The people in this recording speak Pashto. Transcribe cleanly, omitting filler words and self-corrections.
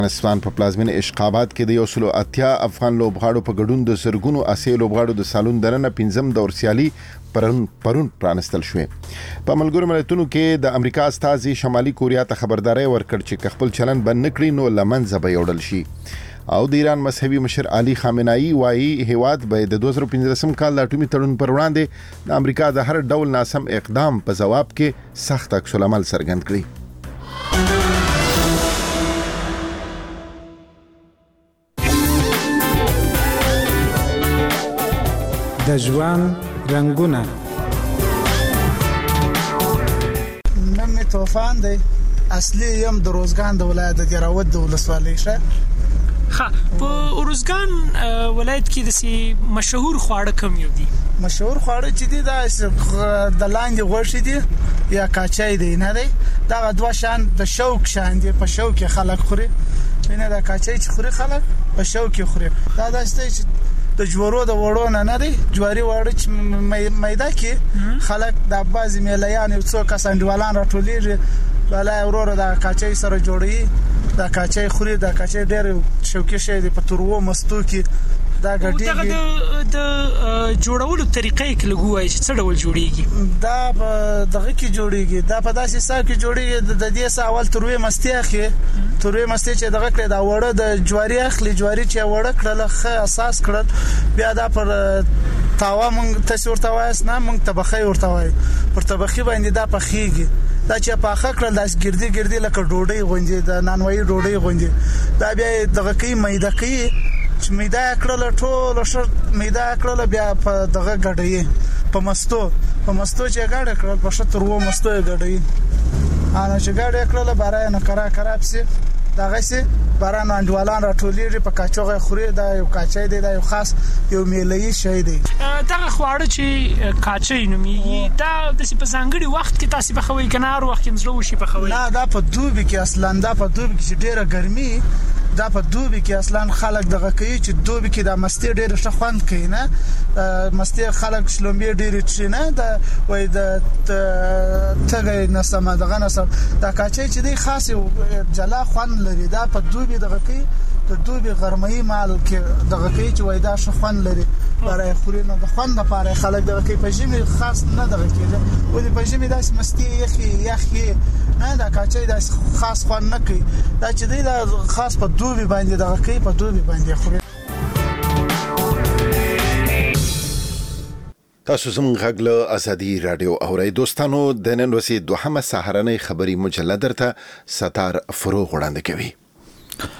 افغانستان په پلازمینه اشقاباد کې د 180 افغان لوبغاړو په ګډون د زرګونو اسیا لوبغاړو د سالون درنه 15م دور سیالي پرون پرانستل شوې. په ملګرو ملتونو کې د امریکا استازي شمالي کوریا ته خبرداري ورکړ چې خپل چلن بند نکړي نو لمنځه به یوړل شي. او د ایران مذهبي مشر علي خامنه‌ای وایي هیواد به د 2015 کال د اټومي تړون پر وړاندې د امریکا د هر ډول ناسم اقدام په جواب کې سخت عکس العمل څرګند کړي. د ژوند رنگونه نن می طوفان دی اصلي یم د روزګان د ولایت د ګراوت د ولسوالۍ شه. په روزګان ولایت کې د مشهور خواړه کوم یو دي؟ مشهور خواړه چې دي دا د لاندې غوښې دي یا کاچای دی نه دی. دا دوه شان د شوک شان دي، په شوک خلک خوري. نه دا کاچای چې خوري خلک په شوک خوري. دا داسته د جوړو د وړو نه دی، جواري وړو چې میدا کې خلک د بازي میلیان یو څو کس انډوالان راټولېږي بلای اورور د کاچای سره جوړي، د کاچای خوري، د کاچای ډېر شوکي شي د پتورو مستو کې دا ګډي د جوړولو طریقې کې لګوي چې څه ډول جوړيږي. دا دغه کې جوړيږي، دا په داسې سا کې جوړيږي. د دې سا اول تروي مستي اخی، تروي مستي چې دغه کړه دا وړه د جواري اخلي، جواري چې وړه کړل خه اساس کړل، بیا دا پر تاوا مونږ تصور تاواس نه مونږ طبخه ورته وای، پر طبخي باندې دا پخېږي. دا چې پاخه کړل داس ګردي لکه ډوډۍ غونډي، د نانوي ډوډۍ غونډي. دا بیا دغه کې میده کې چې میدا کړل ټول شر میدا کړل بیا په دغه غړې په مستو چې غړې کړل په شتر وو مستو غړې انا چې غړې کړل بارای نه کرا پسې دغه سي باران انډوالان راټولېږي په کاچوغه خوري. دا یو کاچای دی، دا یو خاص یو میلې شی دی. دا خواړه چې کاچای نومي دا د سپځانګړي وخت کې تاسو په خوي کنار وخت کې مزلو شي په خوي. نه دا په دوبي کې اصلا، دا په دوبي کې ډیره ګرمي، دا په دوبي کې اصلا خلک دغه کوي چې دوبي کې د مستی ډېر ښه خوند کوي. نه مستی خلک شلومبي ډېر چي نه دا وای د تګ نه سم دغه نه سم دا کاچای چې دی خاص جلا خوند لري. دا په دوبي دغه کوي، د دوبي غرمې مال کې دغه کوي چې وای دا ښه خوند لري. برای خوري نه د خوند لپاره خلک دغه کوي. په ژمي خاص نه دغه کوي، ولې په ژمي داس مستی یخي نه دا کاچای داس خاص خوند نه کوي. دا چې دی دا خاص په دوبي باندې دغه کوي، په دوبي باندې خوري. تاسو زموږ غږ له ازادي رادیو اورئ. دوستانو د نن ورځې دوهمه سهارنۍ خبري مجله درته ستار فروغ وړاندې کوي.